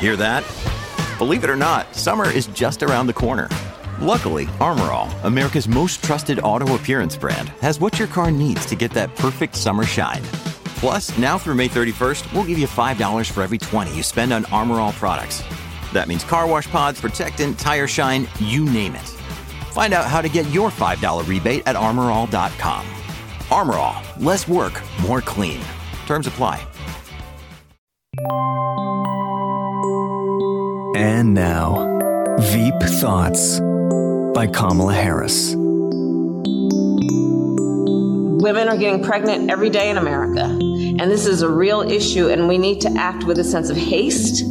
Hear that? Believe it or not, summer is just around the corner. Luckily, Armor All, America's most trusted auto appearance brand, has what your car needs to get that perfect summer shine. Plus, now through May 31st, we'll give you $5 for every $20 you spend on Armor All products. That means car wash pods, protectant, tire shine, you name it. Find out how to get your $5 rebate at armorall.com. Armor All, less work, more clean. Terms apply. And now, Veep Thoughts by Kamala Harris. Women are getting pregnant every day in America, and this is a real issue, and we need to act with a sense of haste.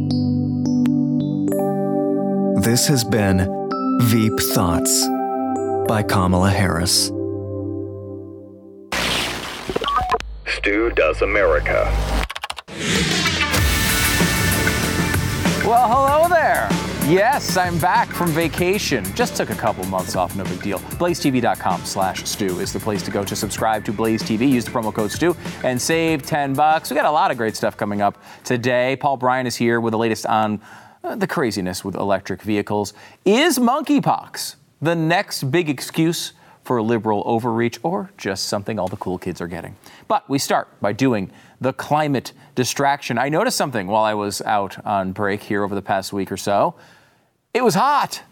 This has been Veep Thoughts by Kamala Harris. Stu Does America. Well, hello there. Yes, I'm back from vacation. Just took a couple months off, no big deal. BlazeTV.com/Stu is the place to go to subscribe to Blaze TV. Use the promo code Stu and save $10. We got a lot of great stuff coming up today. Paul Bryan is here with the latest on the craziness with electric vehicles. Is monkeypox the next big excuse for liberal overreach, or just something all the cool kids are getting? But we start by doing the climate distraction. I noticed something while I was out on break here over the past week or so. It was hot. It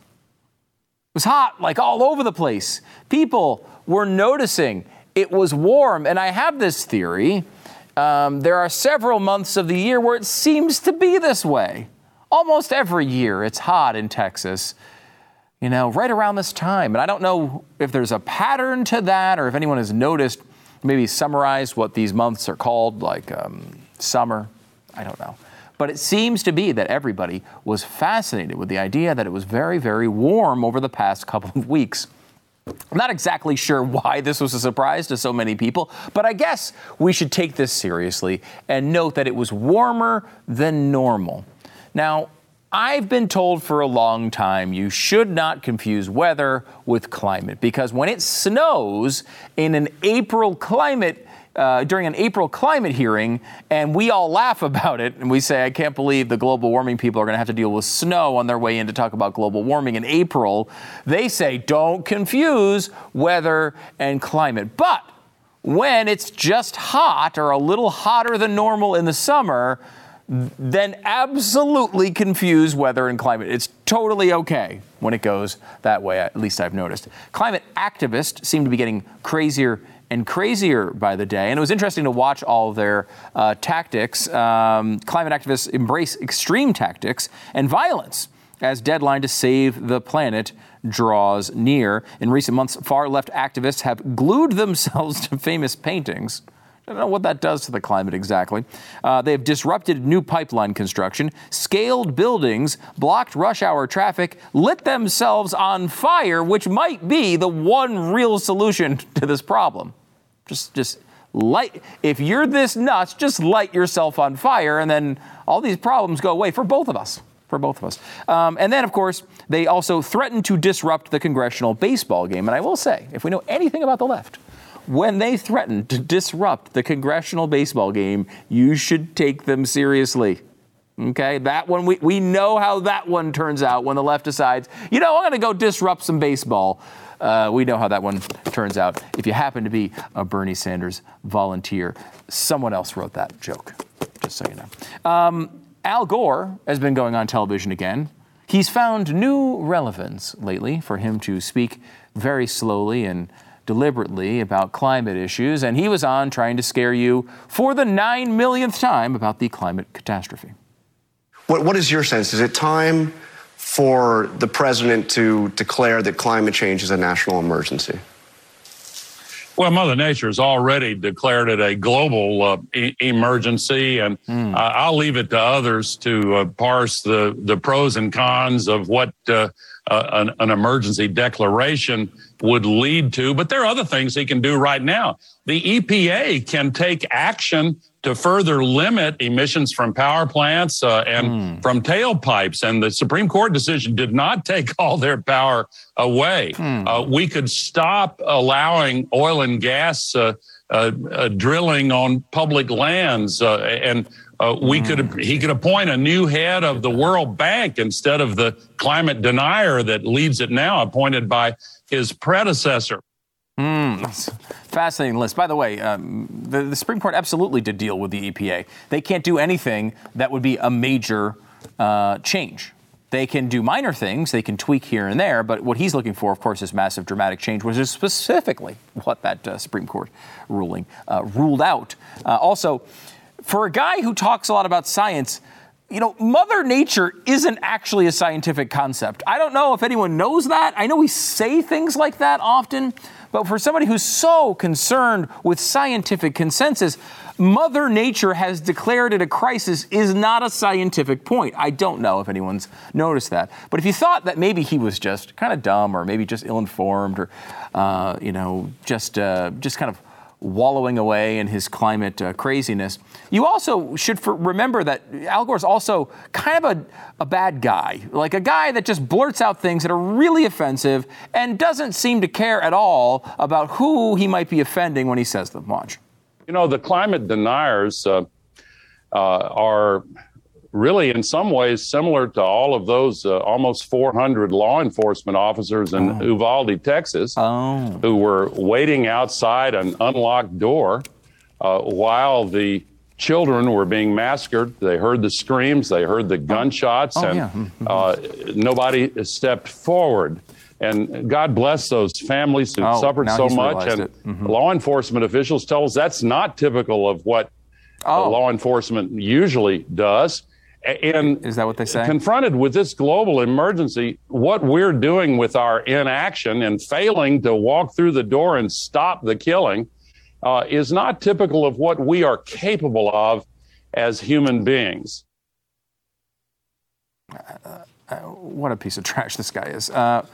was hot, like all over the place. People were noticing it was warm. And I have this theory. There are several months of the year where it seems to be this way. Almost every year it's hot in Texas, you know, right around this time. And I don't know if there's a pattern to that or if anyone has noticed, maybe summarize what these months are called, like summer. I don't know. But it seems to be that everybody was fascinated with the idea that it was very, very warm over the past couple of weeks. I'm not exactly sure why this was a surprise to so many people, but I guess we should take this seriously and note that it was warmer than normal. Now, I've been told for a long time you should not confuse weather with climate, because when it snows in an April climate, during an April climate hearing, and we all laugh about it, and we say, I can't believe the global warming people are going to have to deal with snow on their way in to talk about global warming in April. They say, don't confuse weather and climate. But when it's just hot or a little hotter than normal in the summer, then absolutely confuse weather and climate. It's totally okay when it goes that way, at least I've noticed. Climate activists seem to be getting crazier and crazier by the day, and it was interesting to watch all of their tactics. Climate activists embrace extreme tactics and violence as deadline to save the planet draws near. In recent months, far-left activists have glued themselves to famous paintings. I don't know what that does to the climate exactly. They have disrupted new pipeline construction, scaled buildings, blocked rush hour traffic, lit themselves on fire, which might be the one real solution to this problem. Just light. If you're this nuts, just light yourself on fire, and then all these problems go away for both of us. And then, of course, they also threatened to disrupt the congressional baseball game. And I will say, if we know anything about the left, when they threaten to disrupt the congressional baseball game, you should take them seriously. Okay, that one, we know how that one turns out when the left decides, you know, I'm going to go disrupt some baseball. We know how that one turns out. If you happen to be a Bernie Sanders volunteer, someone else wrote that joke, just so you know. Al Gore has been going on television again. He's found new relevance lately for him to speak very slowly and deliberately about climate issues, and he was on trying to scare you for the 9 millionth time about the climate catastrophe. What is your sense? Is it time for the president to declare that climate change is a national emergency? Well, Mother Nature has already declared it a global emergency, and I'll leave it to others to parse the pros and cons of what an emergency declaration would lead to. But there are other things he can do right now. The EPA can take action to further limit emissions from power plants and from tailpipes. And the Supreme Court decision did not take all their power away. We could stop allowing oil and gas drilling on public lands, and He could appoint a new head of the World Bank instead of the climate denier that leads it now, appointed by his predecessor. That's a fascinating list. By the way, the Supreme Court absolutely did deal with the EPA. They can't do anything that would be a major change. They can do minor things. They can tweak here and there. But what he's looking for, of course, is massive dramatic change, which is specifically what that Supreme Court ruling ruled out. Also, for a guy who talks a lot about science, Mother Nature isn't actually a scientific concept. I don't know if anyone knows that. I know we say things like that often, but for somebody who's so concerned with scientific consensus, Mother Nature has declared it a crisis is not a scientific point. I don't know if anyone's noticed that. But if you thought that maybe he was just kind of dumb or maybe just ill-informed or, just kind of wallowing away in his climate craziness, you also should remember that Al Gore's also kind of a bad guy, like a guy that just blurts out things that are really offensive and doesn't seem to care at all about who he might be offending when he says them. Watch. The climate deniers are really in some ways similar to all of those almost 400 law enforcement officers in Uvalde, Texas, who were waiting outside an unlocked door while the children were being massacred. They heard the screams, they heard the gunshots, nobody stepped forward. And God bless those families who suffered so much. And law enforcement officials tell us that's not typical of what law enforcement usually does. And is that what they say? Confronted with this global emergency, what we're doing with our inaction and failing to walk through the door and stop the killing is not typical of what we are capable of as human beings. What a piece of trash this guy is.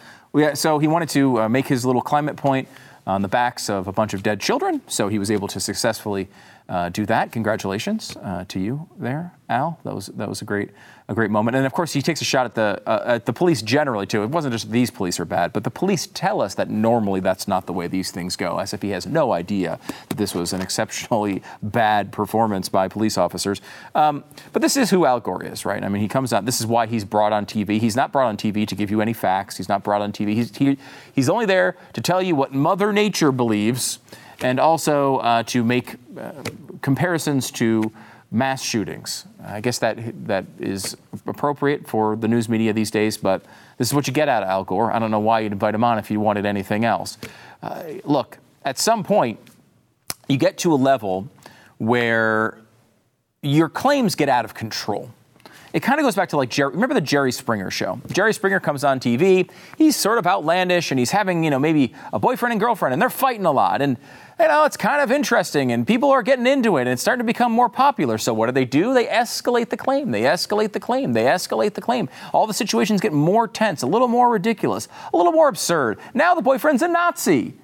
So he wanted to make his little climate point on the backs of a bunch of dead children. So he was able to successfully do that. Congratulations to you there, Al. That was a great moment. And of course, he takes a shot at the police generally too. It wasn't just these police are bad, but the police tell us that normally that's not the way these things go. As if he has no idea that this was an exceptionally bad performance by police officers. But this is who Al Gore is, right? I mean, he comes out. This is why he's brought on TV. He's not brought on TV to give you any facts. He's not brought on TV. He's only there to tell you what Mother Nature believes, and also to make comparisons to mass shootings. I guess that is appropriate for the news media these days, but this is what you get out of Al Gore. I don't know why you'd invite him on if you wanted anything else. Look, at some point, you get to a level where your claims get out of control. It kind of goes back to remember the Jerry Springer show? Jerry Springer comes on TV. He's sort of outlandish and he's having, maybe a boyfriend and girlfriend and they're fighting a lot. And, it's kind of interesting and people are getting into it and it's starting to become more popular. So what do? They escalate the claim. They escalate the claim. They escalate the claim. All the situations get more tense, a little more ridiculous, a little more absurd. Now the boyfriend's a Nazi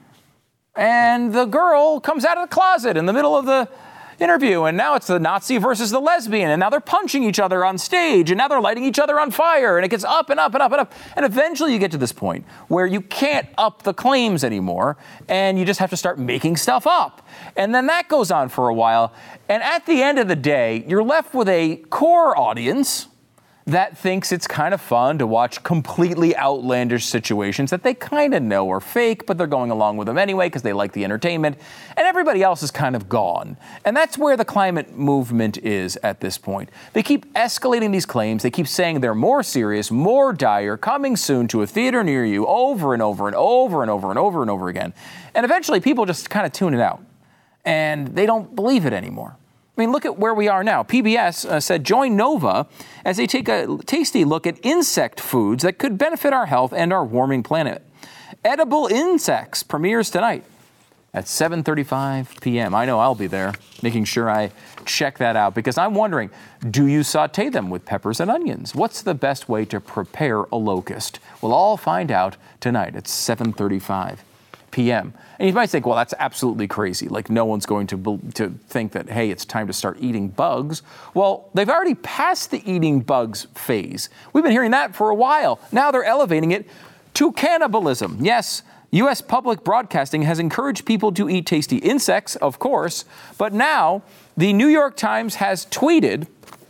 and the girl comes out of the closet in the middle of the interview, and now it's the Nazi versus the lesbian, and now they're punching each other on stage, and now they're lighting each other on fire, and it gets up and up and up and up. And eventually you get to this point where you can't up the claims anymore, and you just have to start making stuff up. And then that goes on for a while, and at the end of the day, you're left with a core audience that thinks it's kind of fun to watch completely outlandish situations that they kind of know are fake, but they're going along with them anyway because they like the entertainment, and everybody else is kind of gone. And that's where the climate movement is at this point. They keep escalating these claims. They keep saying they're more serious, more dire, coming soon to a theater near you over and over and over and over and over and over again. And eventually people just kind of tune it out, and they don't believe it anymore. I mean, look at where we are now. PBS said, join Nova as they take a tasty look at insect foods that could benefit our health and our warming planet. Edible Insects premieres tonight at 7:35 p.m. I know I'll be there, making sure I check that out, because I'm wondering, do you saute them with peppers and onions? What's the best way to prepare a locust? We'll all find out tonight at 7:35 p.m. And you might think, well, that's absolutely crazy. Like, no one's going to think that, hey, it's time to start eating bugs. Well, they've already passed the eating bugs phase. We've been hearing that for a while. Now they're elevating it to cannibalism. Yes, U.S. public broadcasting has encouraged people to eat tasty insects, of course, but now the New York Times has tweeted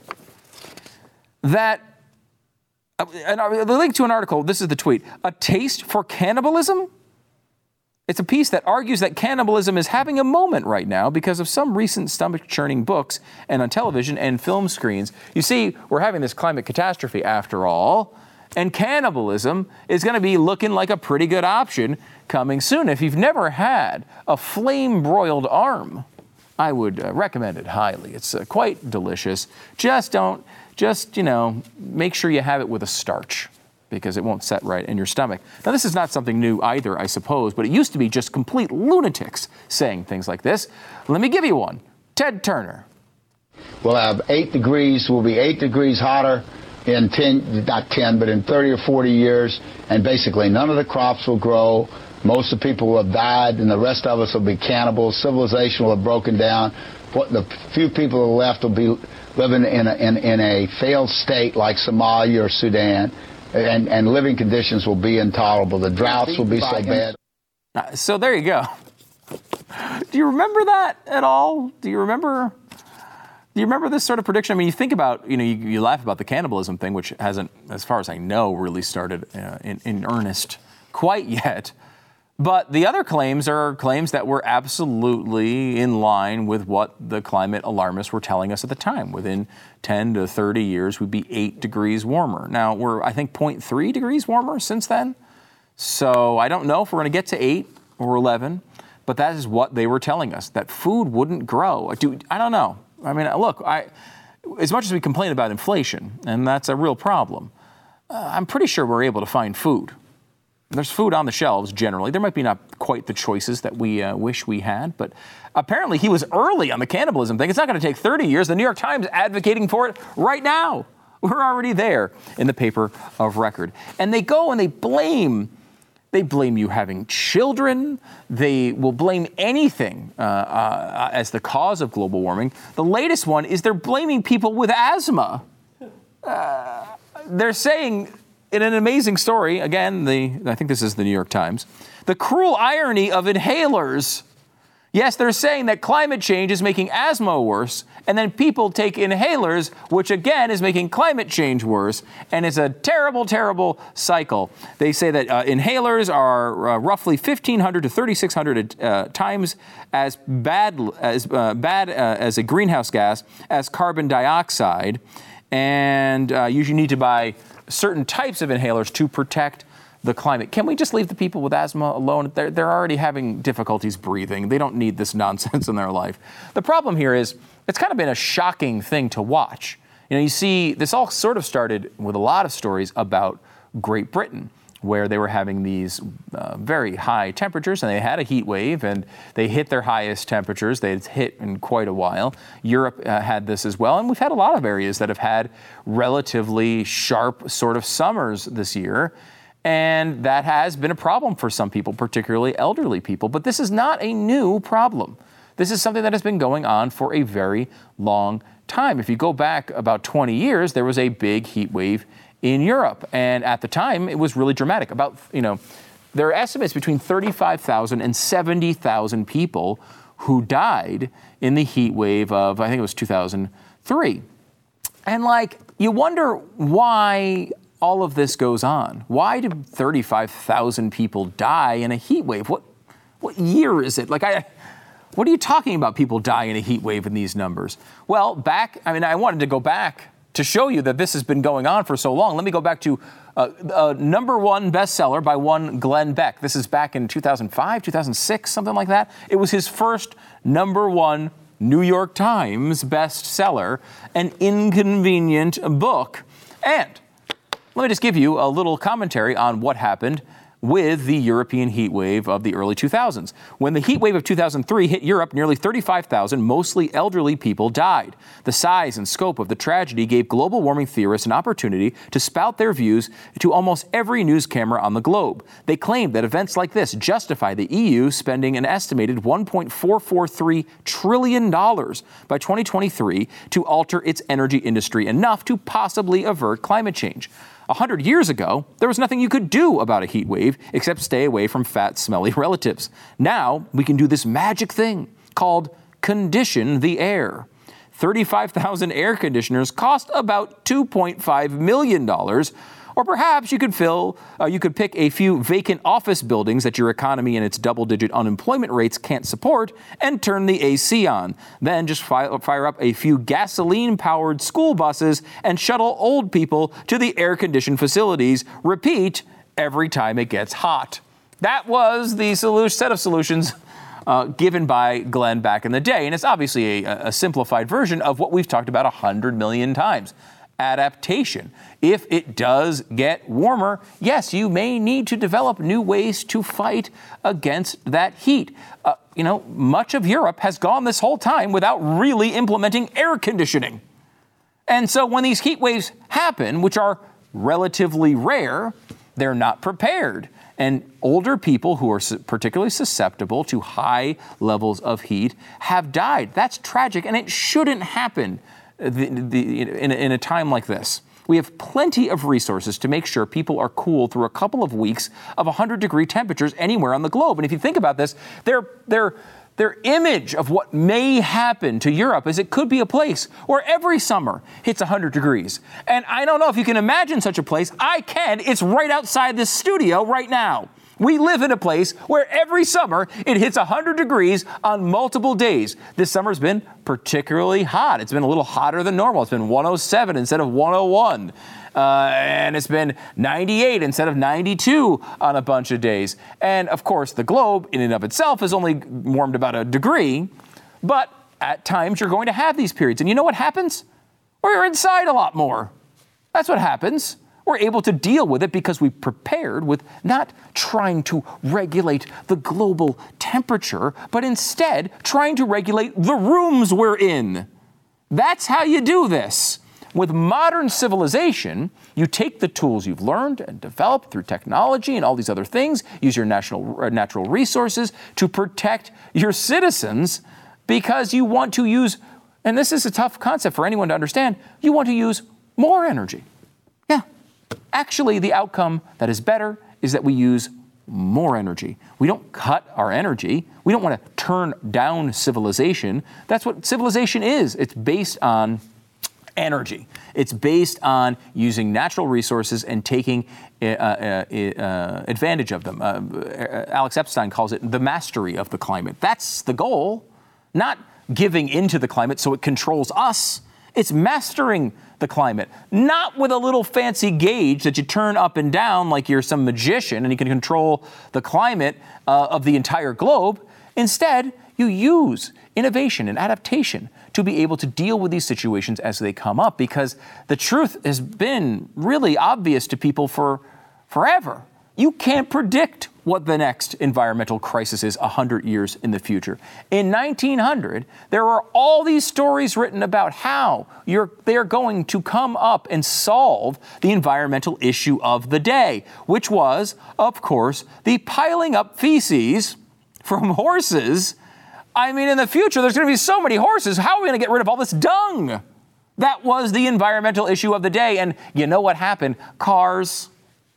that, and the link to an article, this is the tweet, a taste for cannibalism? It's a piece that argues that cannibalism is having a moment right now because of some recent stomach-churning books and on television and film screens. You see, we're having this climate catastrophe after all, and cannibalism is going to be looking like a pretty good option coming soon. If you've never had a flame-broiled arm, I would recommend it highly. It's quite delicious. Just make sure you have it with a starch, because it won't set right in your stomach. Now, this is not something new either, I suppose, but it used to be just complete lunatics saying things like this. Let me give you one. Ted Turner. We'll have 8 degrees. We'll be 8 degrees hotter in 30 or 40 years, and basically none of the crops will grow. Most of the people will have died, and the rest of us will be cannibals. Civilization will have broken down. The few people who are left will be living in a failed state like Somalia or Sudan. And living conditions will be intolerable. The droughts will be so bad. So there you go. Do you remember that at all? Do you remember this sort of prediction? I mean, you think about, you laugh about the cannibalism thing, which hasn't, as far as I know, really started in earnest quite yet. But the other claims are claims that were absolutely in line with what the climate alarmists were telling us at the time. Within 10 to 30 years, we'd be 8 degrees warmer. Now, we're, I think, 0.3 degrees warmer since then. So I don't know if we're going to get to 8 or 11, but that is what they were telling us, that food wouldn't grow. I don't know. I mean, look, as much as we complain about inflation, and that's a real problem, I'm pretty sure we're able to find food. There's food on the shelves generally. There might be not quite the choices that we wish we had, but apparently he was early on the cannibalism thing. It's not going to take 30 years. The New York Times advocating for it right now. We're already there in the paper of record. And they go and they blame you having children. They will blame anything as the cause of global warming. The latest one is they're blaming people with asthma. They're saying, in an amazing story, again, I think this is the New York Times, the cruel irony of inhalers. Yes, they're saying that climate change is making asthma worse, and then people take inhalers, which again is making climate change worse, and it's a terrible, terrible cycle. They say that inhalers are roughly 1,500 to 3,600 times as bad as a greenhouse gas as carbon dioxide, and you usually need to buy certain types of inhalers to protect the climate. Can we just leave the people with asthma alone? They're already having difficulties breathing. They don't need this nonsense in their life. The problem here is it's kind of been a shocking thing to watch. You see, this all sort of started with a lot of stories about Great Britain, where they were having these very high temperatures, and they had a heat wave, and they hit their highest temperatures. They'd hit in quite a while. Europe had this as well, and we've had a lot of areas that have had relatively sharp sort of summers this year, and that has been a problem for some people, particularly elderly people. But this is not a new problem. This is something that has been going on for a very long time. If you go back about 20 years, there was a big heat wave in Europe. And at the time, it was really dramatic. There are estimates between 35,000 and 70,000 people who died in the heat wave of, I think it was 2003. And you wonder why all of this goes on. Why did 35,000 people die in a heat wave? What year is it? What are you talking about, people die in a heat wave in these numbers? Well, I wanted to go back to show you that this has been going on for so long. Let me go back to a number one bestseller by one Glenn Beck. This is back in 2005, 2006, something like that. It was his first number one New York Times bestseller, an inconvenient book. And let me just give you a little commentary on what happened with the European heat wave of the early 2000s. When the heat wave of 2003 hit Europe, nearly 35,000 mostly elderly people died. The size and scope of the tragedy gave global warming theorists an opportunity to spout their views to almost every news camera on the globe. They claimed that events like this justify the EU spending an estimated $1.443 trillion by 2023 to alter its energy industry enough to possibly avert climate change. 100 years ago, there was nothing you could do about a heat wave except stay away from fat, smelly relatives. Now we can do this magic thing called condition the air. 35,000 air conditioners cost about $2.5 million. Or perhaps you could pick a few vacant office buildings that your economy and its double-digit unemployment rates can't support and turn the AC on. Then just fire up a few gasoline-powered school buses and shuttle old people to the air-conditioned facilities. Repeat every time it gets hot. That was the set of solutions given by Glenn back in the day. And it's obviously a simplified version of what we've talked about 100 million times. Adaptation. If it does get warmer, yes, you may need to develop new ways to fight against that heat. Much of Europe has gone this whole time without really implementing air conditioning. And so when these heat waves happen, which are relatively rare, they're not prepared. And older people who are particularly susceptible to high levels of heat have died. That's tragic, and it shouldn't happen in a time like this. We have plenty of resources to make sure people are cool through a couple of weeks of 100-degree temperatures anywhere on the globe. And if you think about this, their image of what may happen to Europe is it could be a place where every summer hits 100 degrees. And I don't know if you can imagine such a place. I can. It's right outside this studio right now. We live in a place where every summer it hits 100 degrees on multiple days. This summer's been particularly hot. It's been a little hotter than normal. It's been 107 instead of 101. And it's been 98 instead of 92 on a bunch of days. And of course, the globe in and of itself has only warmed about a degree. But at times you're going to have these periods. And you know what happens? We're inside a lot more. That's what happens. We're able to deal with it because we prepared with not trying to regulate the global temperature, but instead trying to regulate the rooms we're in. That's how you do this. With modern civilization, you take the tools you've learned and developed through technology and all these other things, use your natural resources to protect your citizens because you want to use, and this is a tough concept for anyone to understand, you want to use more energy. Yeah. Actually, the outcome that is better is that we use more energy. We don't cut our energy. We don't want to turn down civilization. That's what civilization is. It's based on energy. It's based on using natural resources and taking advantage of them. Alex Epstein calls it the mastery of the climate. That's the goal, not giving into the climate so it controls us. It's mastering the climate, not with a little fancy gauge that you turn up and down like you're some magician and you can control the climate of the entire globe. Instead, you use innovation and adaptation to be able to deal with these situations as they come up, because the truth has been really obvious to people for forever. You can't predict what the next environmental crisis is 100 years in the future. In 1900, there were all these stories written about how they are going to come up and solve the environmental issue of the day, which was, of course, the piling up feces from horses. I mean, in the future, there's going to be so many horses. How are we going to get rid of all this dung? That was the environmental issue of the day. And you know what happened? Cars.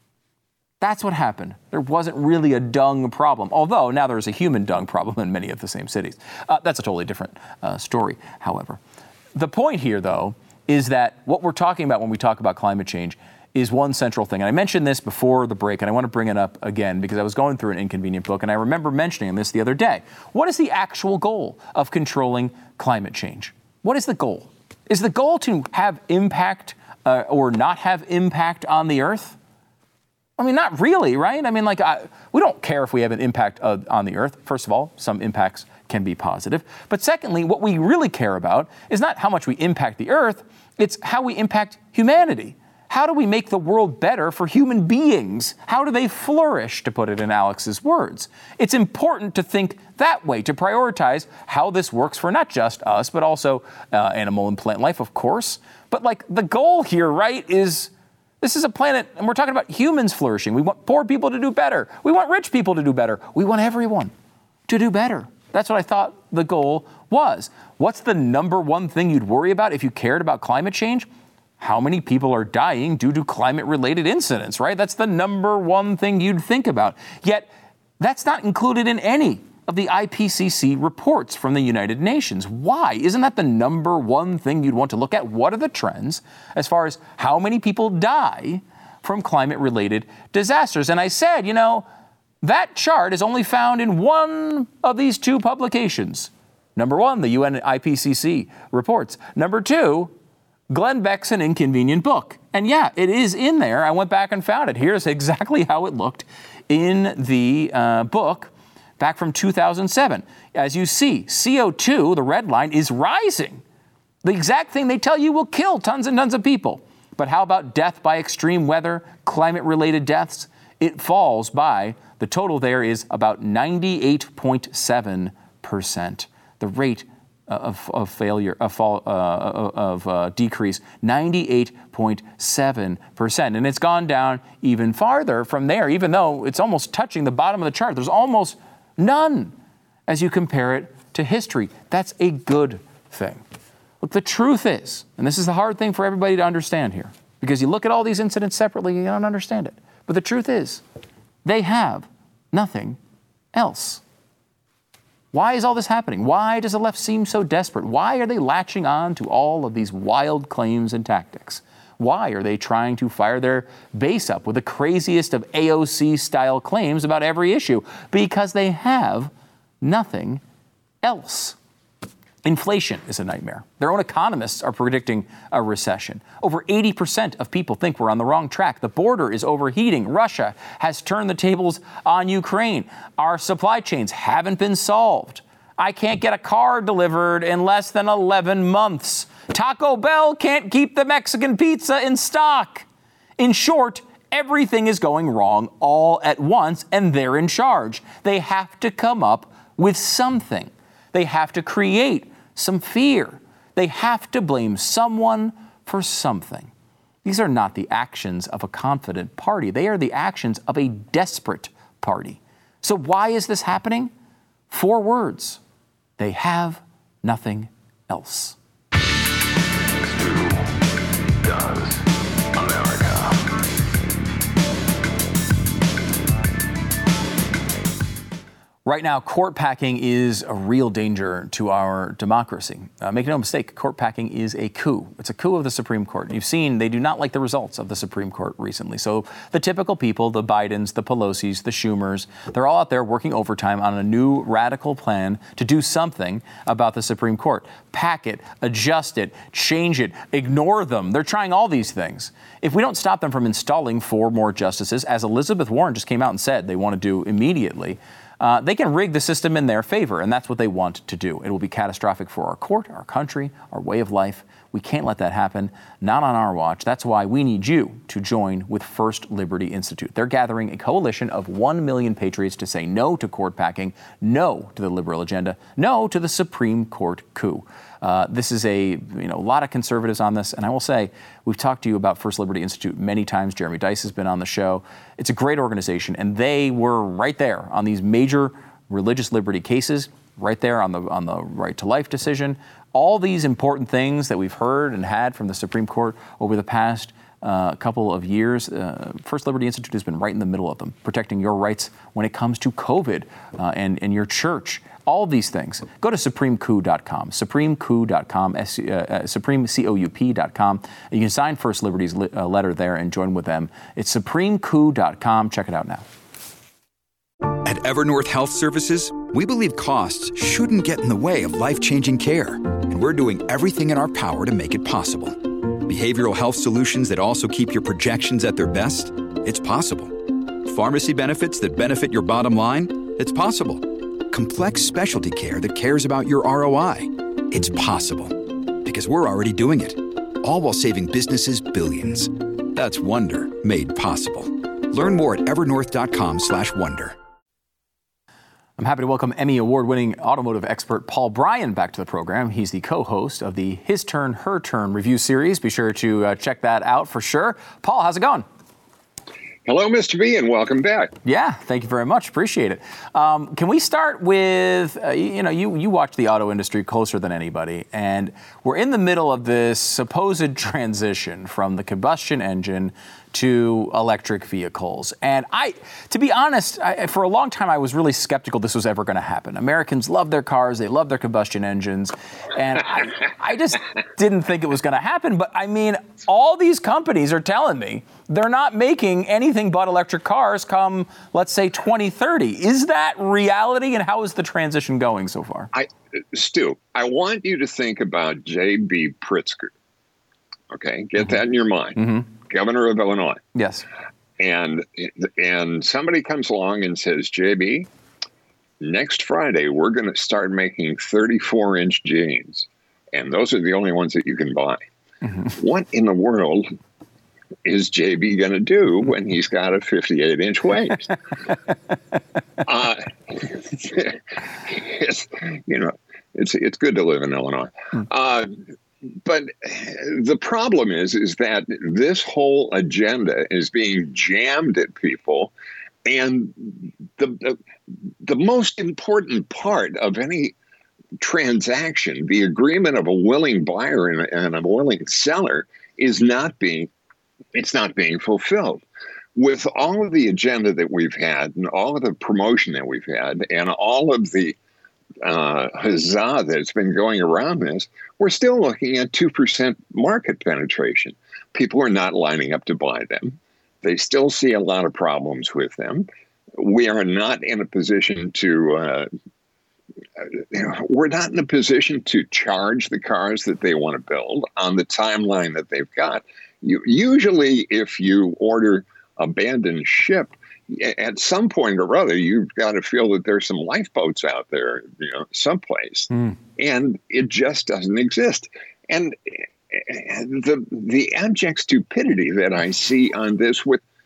That's what happened. There wasn't really a dung problem, although now there's a human dung problem in many of the same cities. That's a totally different story, however. The point here, though, is that what we're talking about when we talk about climate change is one central thing. And I mentioned this before the break, and I want to bring it up again because I was going through an Inconvenient book, and I remember mentioning this the other day. What is the actual goal of controlling climate change? What is the goal? Is the goal to have impact or not have impact on the Earth? I mean, not really, right? I mean, we don't care if we have an impact on the Earth. First of all, some impacts can be positive. But secondly, what we really care about is not how much we impact the Earth, it's how we impact humanity. How do we make the world better for human beings? How do they flourish, to put it in Alex's words? It's important to think that way, to prioritize how this works for not just us, but also animal and plant life, of course. But the goal here, right, is this is a planet, and we're talking about humans flourishing. We want poor people to do better. We want rich people to do better. We want everyone to do better. That's what I thought the goal was. What's the number one thing you'd worry about if you cared about climate change? how many people are dying due to climate-related incidents, right? That's the number one thing you'd think about. Yet, that's not included in any of the IPCC reports from the United Nations. Why? Isn't that the number one thing you'd want to look at? What are the trends as far as how many people die from climate-related disasters? And I said, that chart is only found in one of these two publications. Number one, the UN IPCC reports. Number two, Glenn Beck's An Inconvenient Book. And yeah, it is in there. I went back and found it. Here's exactly how it looked in the book back from 2007. As you see, CO2, the red line, is rising. The exact thing they tell you will kill tons and tons of people. But how about death by extreme weather, climate-related deaths? It falls by, the total there is about 98.7%. The rate of failure, of decrease, 98.7%. And it's gone down even farther from there, even though it's almost touching the bottom of the chart. There's almost none as you compare it to history. That's a good thing. Look, the truth is, and this is the hard thing for everybody to understand here, because you look at all these incidents separately, you don't understand it. But the truth is, they have nothing else. Why is all this happening? Why does the left seem so desperate? Why are they latching on to all of these wild claims and tactics? Why are they trying to fire their base up with the craziest of AOC-style claims about every issue? Because they have nothing else. Inflation is a nightmare. Their own economists are predicting a recession. Over 80% of people think we're on the wrong track. The border is overheating. Russia has turned the tables on Ukraine. Our supply chains haven't been solved. I can't get a car delivered in less than 11 months. Taco Bell can't keep the Mexican pizza in stock. In short, everything is going wrong all at once, and they're in charge. They have to come up with something. They have to create some fear. They have to blame someone for something. These are not the actions of a confident party. They are the actions of a desperate party. So why is this happening? 4 words. They have nothing else. Stu does America. Right now, court packing is a real danger to our democracy. Make no mistake, court packing is a coup. It's a coup of the Supreme Court. You've seen they do not like the results of the Supreme Court recently. So the typical people, the Bidens, the Pelosi's, the Schumers, they're all out there working overtime on a new radical plan to do something about the Supreme Court. Pack it, adjust it, change it, ignore them. They're trying all these things. If we don't stop them from installing 4 more justices, as Elizabeth Warren just came out and said they want to do immediately, they can rig the system in their favor, and that's what they want to do. It will be catastrophic for our court, our country, our way of life. We can't let that happen, not on our watch. That's why we need you to join with First Liberty Institute. They're gathering a coalition of 1 million patriots to say no to court packing, no to the liberal agenda, no to the Supreme Court coup. This is a lot of conservatives on this, and I will say we've talked to you about First Liberty Institute many times. Jeremy Dice has been on the show. It's a great organization, and they were right there on these major religious liberty cases, right there on the right to life decision. All these important things that we've heard and had from the Supreme Court over the past couple of years, First Liberty Institute has been right in the middle of them, protecting your rights when it comes to COVID and your church. All of these things. Go to supremecoup.com, supremecoup.com, supremecoup.com. You can sign First Liberty's letter there and join with them. It's supremecoup.com. Check it out now. At Evernorth Health Services, we believe costs shouldn't get in the way of life-changing care, and we're doing everything in our power to make it possible. Behavioral health solutions that also keep your projections at their best? It's possible. Pharmacy benefits that benefit your bottom line? It's possible. Complex specialty care that cares about your ROI? It's possible. Because we're already doing it. All while saving businesses billions. That's Wonder made possible. Learn more at evernorth.com/wonder. I'm happy to welcome Emmy Award-winning automotive expert Paul Bryan back to the program. He's the co-host of the His Turn, Her Turn review series. Be sure to check that out for sure. Paul, how's it going? Hello, Mr. B, and welcome back. Yeah, thank you very much. Appreciate it. Can we start with, you watch the auto industry closer than anybody, and we're in the middle of this supposed transition from the combustion engine to electric vehicles. And to be honest, for a long time, I was really skeptical this was ever going to happen. Americans love their cars. They love their combustion engines. And I just didn't think it was going to happen. But I mean, all these companies are telling me they're not making anything but electric cars come, let's say, 2030. Is that reality? And how is the transition going so far? Stu, I want you to think about J.B. Pritzker. Okay, get that in your mind. Mm-hmm. Governor of Illinois. Yes. And somebody comes along and says, JB, next Friday, we're going to start making 34-inch jeans. And those are the only ones that you can buy. Mm-hmm. What in the world is JB going to do when he's got a 58-inch waist? It's good to live in Illinois. But the problem is that this whole agenda is being jammed at people. And the most important part of any transaction, the agreement of a willing buyer and a willing seller, is not being fulfilled. With all of the agenda that we've had and all of the promotion that we've had and all of the huzzah that's been going around this, we're still looking at 2% market penetration. People are not lining up to buy them. They still see a lot of problems with them. We are not in a position to charge the cars that they want to build on the timeline that they've got. Usually, if you order abandoned ship, at some point or other, you've got to feel that there's some lifeboats out there, someplace, and it just doesn't exist. And the abject stupidity that I see on this,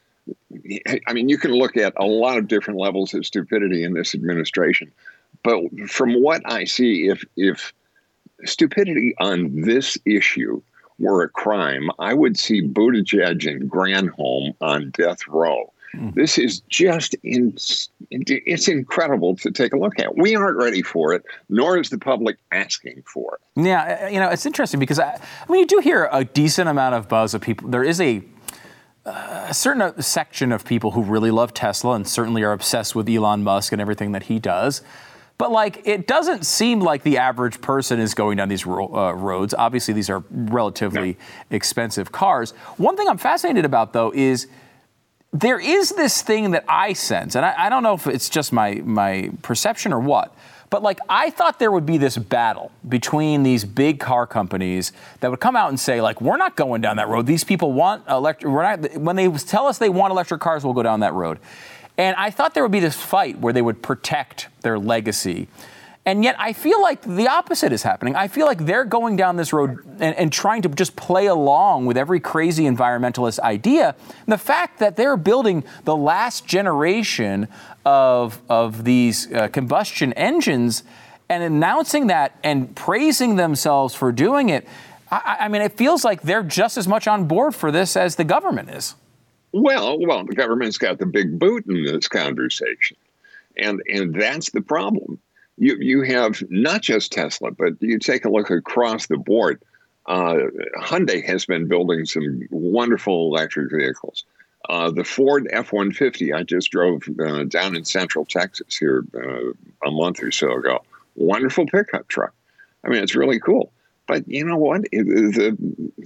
you can look at a lot of different levels of stupidity in this administration, but from what I see, if stupidity on this issue were a crime, I would see Buttigieg and Granholm on death row. This is just it's incredible to take a look at. We aren't ready for it, nor is the public asking for it. Yeah, it's interesting because you do hear a decent amount of buzz of people. There is a certain section of people who really love Tesla and certainly are obsessed with Elon Musk and everything that he does. But it doesn't seem like the average person is going down these roads. Obviously, these are relatively expensive cars. One thing I'm fascinated about, though, is there is this thing that I sense, and I don't know if it's just my perception or what, but I thought there would be this battle between these big car companies that would come out and say, we're not going down that road. These people want electric. When they tell us they want electric cars, we'll go down that road. And I thought there would be this fight where they would protect their legacy. And yet I feel like the opposite is happening. I feel like they're going down this road and trying to just play along with every crazy environmentalist idea. And the fact that they're building the last generation of these combustion engines and announcing that and praising themselves for doing it, it feels like they're just as much on board for this as the government is. Well, the government's got the big boot in this conversation. And that's the problem. You have not just Tesla, but you take a look across the board. Hyundai has been building some wonderful electric vehicles. The Ford F-150, I just drove down in Central Texas here a month or so ago. Wonderful pickup truck. It's really cool. But you know what? The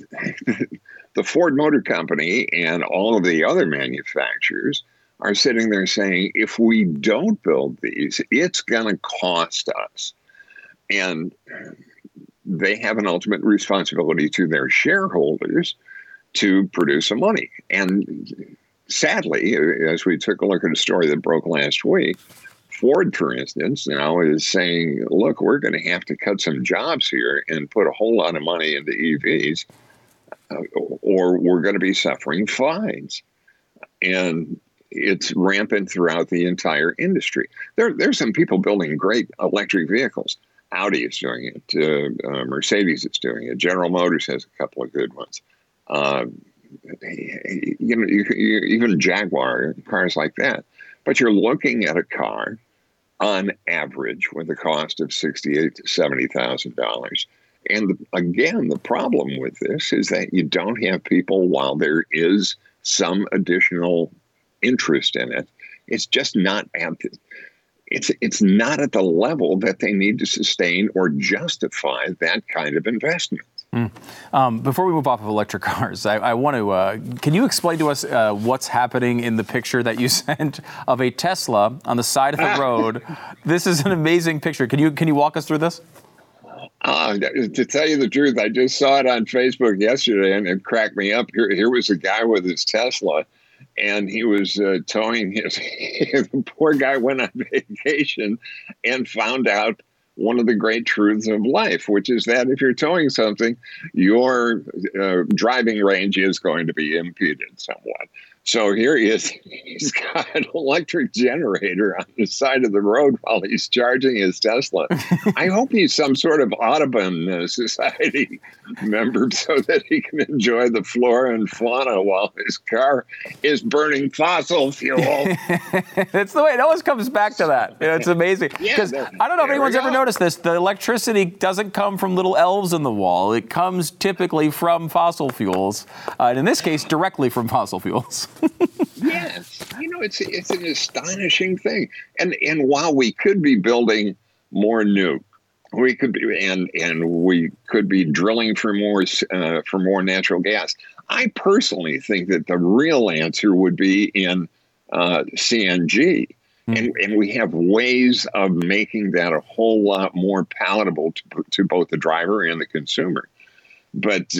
Ford Motor Company and all of the other manufacturers are sitting there saying, if we don't build these, it's going to cost us. And they have an ultimate responsibility to their shareholders to produce some money. And sadly, as we took a look at a story that broke last week, Ford, for instance, now is saying, look, we're going to have to cut some jobs here and put a whole lot of money into EVs, or we're going to be suffering fines. And it's rampant throughout the entire industry. There's some people building great electric vehicles. Audi is doing it. Mercedes is doing it. General Motors has a couple of good ones. even Jaguar, cars like that. But you're looking at a car on average with a cost of $68,000 to $70,000. And again, the problem with this is that you don't have people, while there is some additional interest in it, it's just not it's not at the level that they need to sustain or justify that kind of investment. Before we move off of electric cars, I want to, can you explain to us what's happening in the picture that you sent of a Tesla on the side of the road? This is an amazing picture. Can you walk us through this? To tell you the truth, I just saw it on Facebook yesterday and it cracked me up. Here was a guy with his Tesla, and he was towing his. The poor guy went on vacation and found out one of the great truths of life, which is that if you're towing something, your driving range is going to be impeded somewhat. So here he is. He's got an electric generator on the side of the road while he's charging his Tesla. I hope he's some sort of Audubon Society member so that he can enjoy the flora and fauna while his car is burning fossil fuel. It's the way it always comes back to that. It's amazing. Because I don't know if anyone's ever noticed this. The electricity doesn't come from little elves in the wall. It comes typically from fossil fuels. And in this case, directly from fossil fuels. Yes, it's an astonishing thing, and while we could be building more nuke, we could be and we could be drilling for more natural gas. I personally think that the real answer would be in CNG, and we have ways of making that a whole lot more palatable to both the driver and the consumer, but.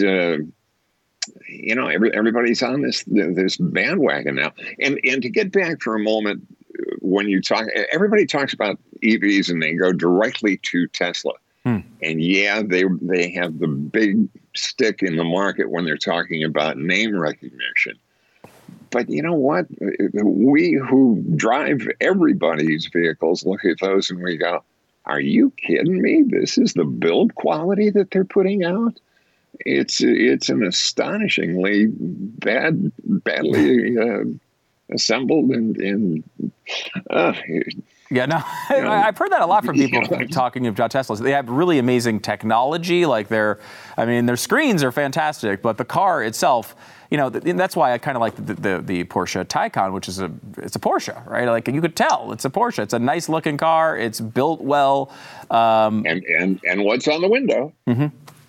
Everybody's on this bandwagon now. And to get back for a moment, when you talk, everybody talks about EVs and they go directly to Tesla. And yeah, they have the big stick in the market when they're talking about name recognition. But you know what? We who drive everybody's vehicles look at those and we go, are you kidding me? This is the build quality that they're putting out? It's an astonishingly badly assembled and yeah, no, I've heard that a lot from people talking about Teslas. They have really amazing technology. Like their screens are fantastic, but the car itself, that's why I kind of like the Porsche Taycan, which is it's a Porsche, right? Like you could tell it's a Porsche. It's a nice looking car. It's built well. And what's on the window? Mm-hmm.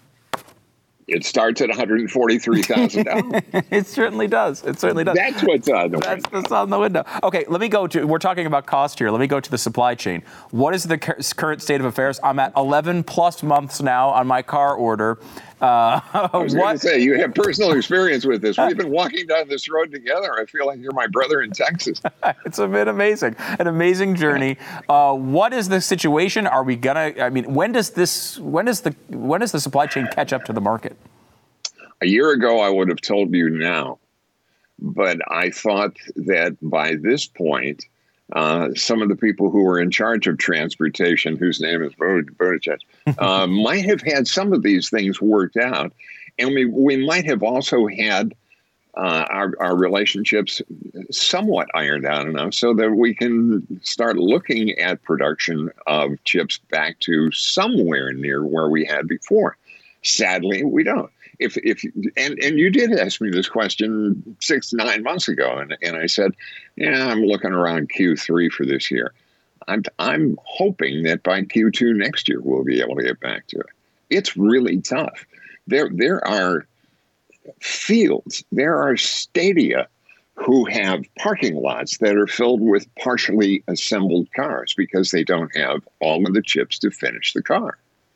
It starts at $143,000. It certainly does. It certainly does. That's what's on the window. That's what's on the window. Okay, we're talking about cost here. Let me go to the supply chain. What is the current state of affairs? I'm at 11 plus months now on my car order. I was going to say, you have personal experience with this. We've been walking down this road together. I feel like you're my brother in Texas. It's been amazing. An amazing journey. What is the situation? Are we when does the supply chain catch up to the market? A year ago, I would have told you now. But I thought that by this point, some of the people who were in charge of transportation, whose name is Buttigieg, might have had some of these things worked out. And we might have also had our relationships somewhat ironed out enough so that we can start looking at production of chips back to somewhere near where we had before. Sadly, we don't. If you did ask me this question 6-9 months ago, and I said, yeah, I'm looking around Q3 for this year. I'm hoping that by Q2 next year we'll be able to get back to it. It's really tough. There are fields, there are stadia who have parking lots that are filled with partially assembled cars because they don't have all of the chips to finish the car.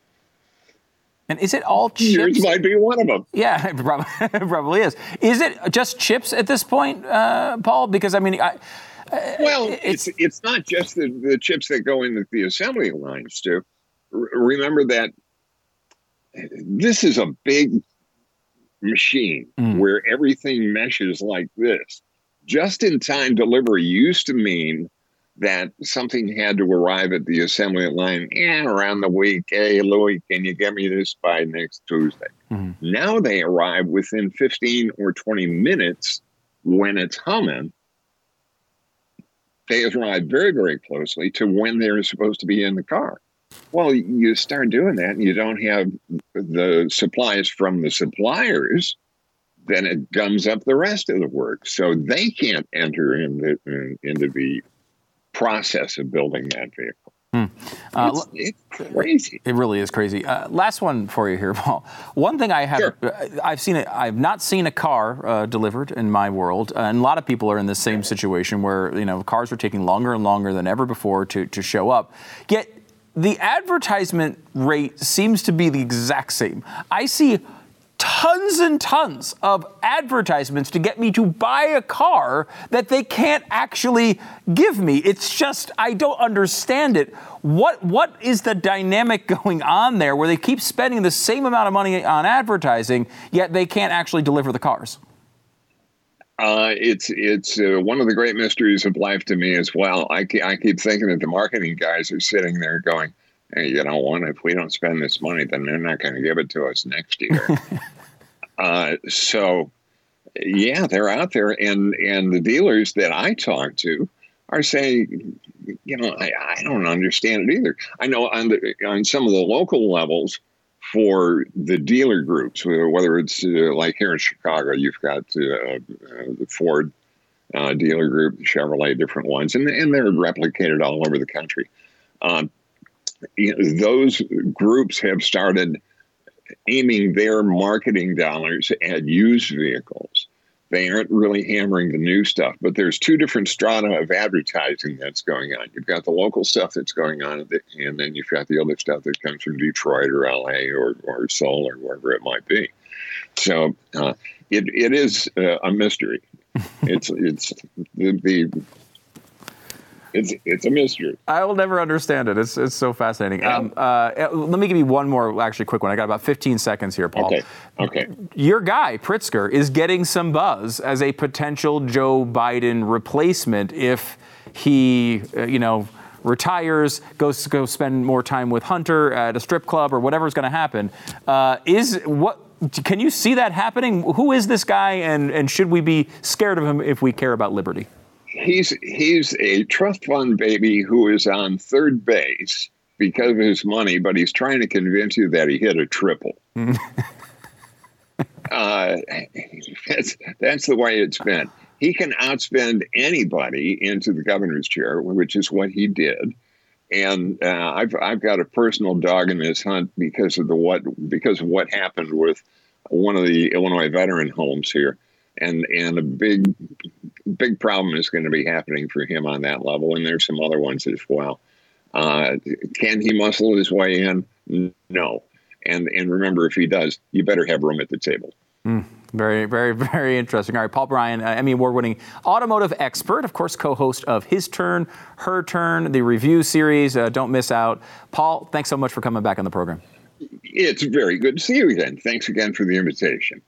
And is it all chips? Yours might be one of them. Yeah, it probably is. Is it just chips at this point, Paul? Because it's not just the chips that go in the assembly lines, Stu. Remember that this is a big machine where everything meshes like this. Just-in-time delivery used to mean that something had to arrive at the assembly line around the week. Hey, Louis, can you get me this by next Tuesday? Mm-hmm. Now they arrive within 15 or 20 minutes when it's humming. They arrive very, very closely to when they're supposed to be in the car. Well, you start doing that and you don't have the supplies from the suppliers, then it gums up the rest of the work. So they can't enter into the process of building that vehicle. It's crazy. It really is crazy. Last one for you here, Paul. One thing I've not seen a car delivered in my world, and a lot of people are in the same situation where cars are taking longer and longer than ever before to show up. Yet the advertisement rate seems to be the exact same. I see tons and tons of advertisements to get me to buy a car that they can't actually give me. It's just, I don't understand it. What is the dynamic going on there where they keep spending the same amount of money on advertising, yet they can't actually deliver the cars? It's one of the great mysteries of life to me as well. I keep thinking that the marketing guys are sitting there going, hey, if we don't spend this money, then they're not going to give it to us next year. So, yeah, they're out there, and the dealers that I talk to are saying, I don't understand it either. I know on some of the local levels for the dealer groups, whether it's like here in Chicago, you've got the Ford dealer group, the Chevrolet, different ones, and they're replicated all over the country. Those groups have started aiming their marketing dollars at used vehicles. They aren't really hammering the new stuff, but there's two different strata of advertising that's going on. You've got the local stuff that's going on, and then you've got the other stuff that comes from Detroit or LA or Seoul or wherever it might be. So it is a mystery. It's a mystery. I will never understand it. It's so fascinating. Let me give you one more actually quick one. I got about 15 seconds here, Paul. Okay. Your guy, Pritzker, is getting some buzz as a potential Joe Biden replacement if he, retires, goes to go spend more time with Hunter at a strip club or whatever's going to happen. Can you see that happening? Who is this guy, and should we be scared of him if we care about liberty? He's a trust fund baby who is on third base because of his money, but he's trying to convince you that he hit a triple. That's the way it's been. He can outspend anybody into the governor's chair, which is what he did. And I've got a personal dog in this hunt because of what happened with one of the Illinois veteran homes here. And a big problem is going to be happening for him on that level. And there's some other ones as well. Can he muscle his way in? No. And remember, if he does, you better have room at the table. Very, very, very interesting. All right, Paul Bryan, Emmy Award-winning automotive expert, of course, co-host of His Turn, Her Turn, the review series. Don't miss out. Paul, thanks so much for coming back on the program. It's very good to see you again. Thanks again for the invitation.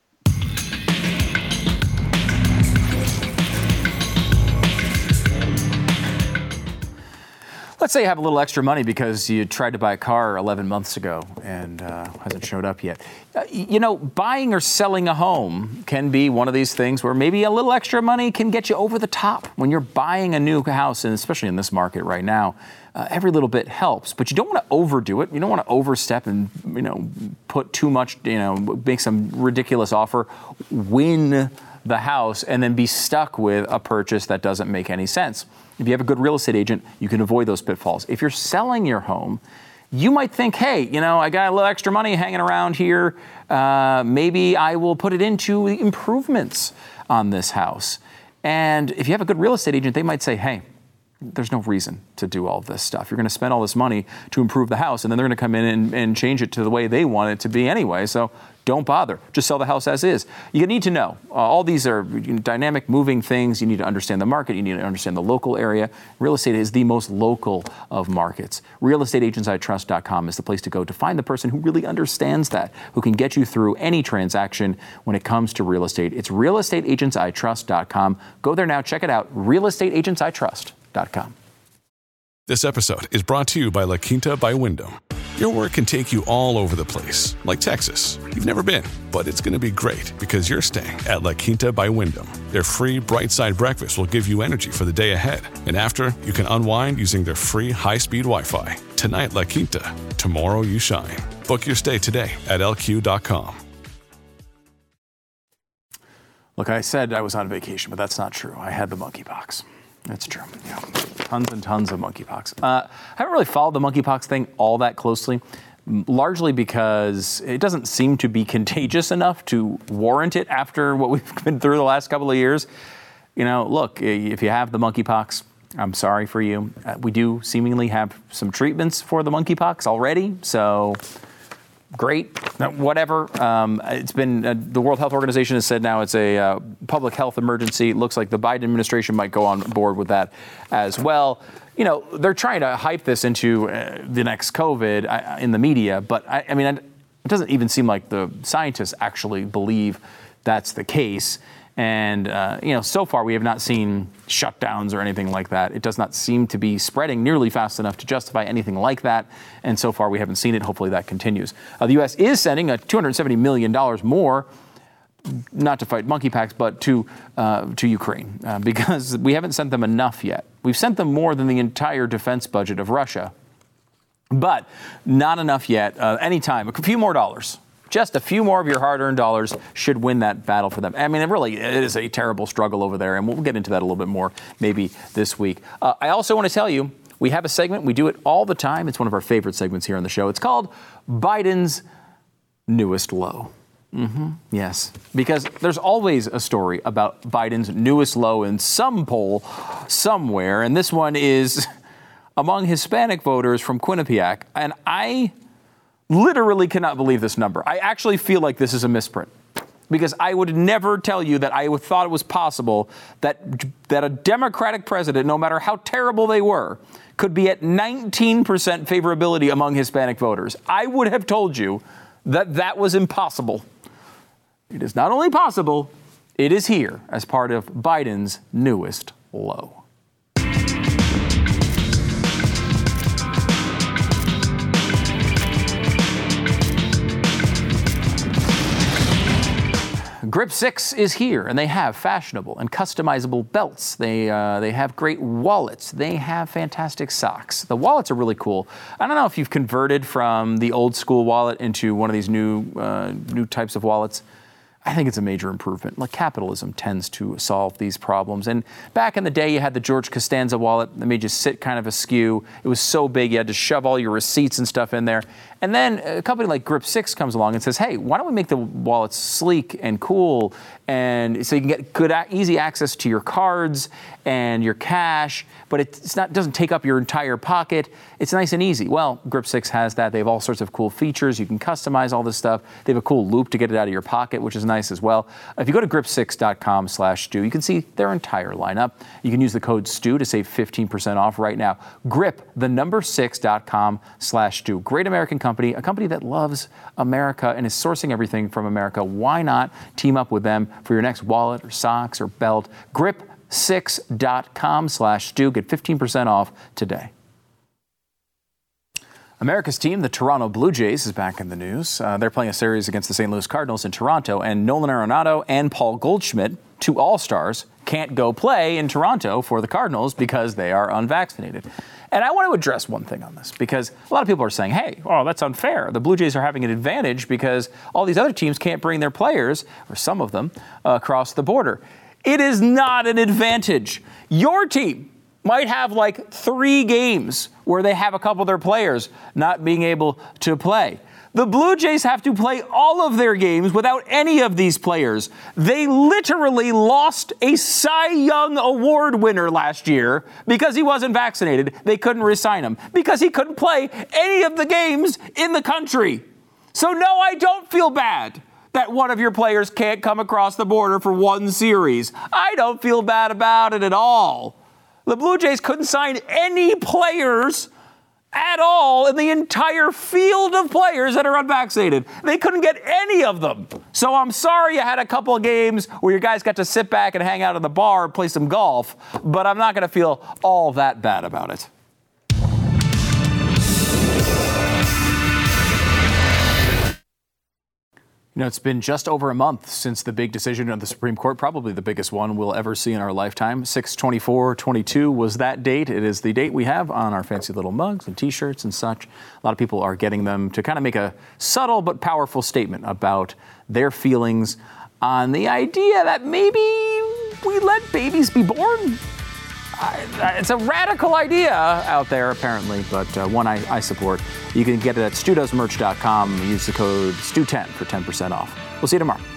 Let's say you have a little extra money because you tried to buy a car 11 months ago and hasn't showed up yet. Buying or selling a home can be one of these things where maybe a little extra money can get you over the top. When you're buying a new house, and especially in this market right now, every little bit helps. But you don't want to overdo it. You don't want to overstep and, put too much, make some ridiculous offer, win the house, and then be stuck with a purchase that doesn't make any sense. If you have a good real estate agent, you can avoid those pitfalls. If you're selling your home, you might think, hey, I got a little extra money hanging around here. Maybe I will put it into improvements on this house. And if you have a good real estate agent, they might say, hey, there's no reason to do all of this stuff. You're going to spend all this money to improve the house, and then they're going to come in and change it to the way they want it to be anyway. So don't bother. Just sell the house as is. You need to know. All these are dynamic, moving things. You need to understand the market. You need to understand the local area. Real estate is the most local of markets. RealestateAgentsITrust.com is the place to go to find the person who really understands that, who can get you through any transaction when it comes to real estate. It's RealestateAgentsITrust.com. Go there now. Check it out. RealestateAgentsITrust.com. This episode is brought to you by La Quinta by Wyndham. Your work can take you all over the place, like Texas. You've never been, but it's going to be great because you're staying at La Quinta by Wyndham. Their free Bright Side breakfast will give you energy for the day ahead. And after, you can unwind using their free high-speed Wi-Fi. Tonight, La Quinta. Tomorrow, you shine. Book your stay today at LQ.com. Look, I said I was on vacation, but that's not true. I had the monkeypox. That's true. Yeah. Tons and tons of monkeypox. I haven't really followed the monkeypox thing all that closely, largely because it doesn't seem to be contagious enough to warrant it after what we've been through the last couple of years. You know, look, if you have the monkeypox, I'm sorry for you. We do seemingly have some treatments for the monkeypox already, so great, whatever. It's been, the World Health Organization has said now it's a public health emergency. It looks like the Biden administration might go on board with that as well. You know, they're trying to hype this into the next COVID in the media, but I mean, it doesn't even seem like the scientists actually believe that's the case. And, you know, so far we have not seen shutdowns or anything like that. It does not seem to be spreading nearly fast enough to justify anything like that. And so far we haven't seen it. Hopefully that continues. The U.S. is sending $270 million more, not to fight monkeypox, but to Ukraine, because we haven't sent them enough yet. We've sent them more than the entire defense budget of Russia, but not enough yet. Anytime, a few more dollars. Just a few more of your hard-earned dollars should win that battle for them. I mean, it is a terrible struggle over there, and we'll get into that a little bit more maybe this week. I also want to tell you, we have a segment. We do it all the time. It's one of our favorite segments here on the show. It's called Biden's Newest Low. Yes, because there's always a story about Biden's newest low in some poll somewhere, and this one is among Hispanic voters from Quinnipiac, and I literally cannot believe this number. I actually feel like this is a misprint, because I would never tell you that I thought it was possible that a Democratic president, no matter how terrible they were, could be at 19% favorability among Hispanic voters. I would have told you that that was impossible. It is not only possible, it is here as part of Biden's newest low. Grip 6 is here, and they have fashionable and customizable belts. They have great wallets. They have fantastic socks. The wallets are really cool. I don't know if you've converted from the old school wallet into one of these new types of wallets. I think it's a major improvement. Like, capitalism tends to solve these problems. And back in the day, you had the George Costanza wallet that made you sit kind of askew. It was so big, you had to shove all your receipts and stuff in there. And then a company like Grip 6 comes along and says, hey, why don't we make the wallets sleek and cool, and so you can get good, easy access to your cards and your cash, but it doesn't take up your entire pocket. It's nice and easy. Well, Grip 6 has that. They have all sorts of cool features. You can customize all this stuff. They have a cool loop to get it out of your pocket, which is nice as well. If you go to grip6.com/Stu, you can see their entire lineup. You can use the code STU to save 15% off right now. Grip6.com/Stu. Great American company, a company that loves America and is sourcing everything from America. Why not team up with them for your next wallet or socks or belt? Grip6.com/Stu. Get 15% off today. America's team, the Toronto Blue Jays, is back in the news. They're playing a series against the St. Louis Cardinals in Toronto, and Nolan Arenado and Paul Goldschmidt, two All-Stars, can't go play in Toronto for the Cardinals because they are unvaccinated. And I want to address one thing on this, because a lot of people are saying, hey, that's unfair. The Blue Jays are having an advantage because all these other teams can't bring their players, or some of them, across the border. It is not an advantage. Your team might have like 3 games where they have a couple of their players not being able to play. The Blue Jays have to play all of their games without any of these players. They literally lost a Cy Young Award winner last year because he wasn't vaccinated. They couldn't re-sign him because he couldn't play any of the games in the country. So no, I don't feel bad that one of your players can't come across the border for one series. I don't feel bad about it at all. The Blue Jays couldn't sign any players at all in the entire field of players that are unvaccinated. They couldn't get any of them. So I'm sorry you had a couple of games where your guys got to sit back and hang out at the bar and play some golf, but I'm not going to feel all that bad about it. You know, it's been just over a month since the big decision of the Supreme Court, probably the biggest one we'll ever see in our lifetime. 6/24/22 was that date. It is the date we have on our fancy little mugs and T-shirts and such. A lot of people are getting them to kind of make a subtle but powerful statement about their feelings on the idea that maybe we let babies be born. It's a radical idea out there, apparently, but one I support. You can get it at StuDoesMerch.com. Use the code STU10 for 10% off. We'll see you tomorrow.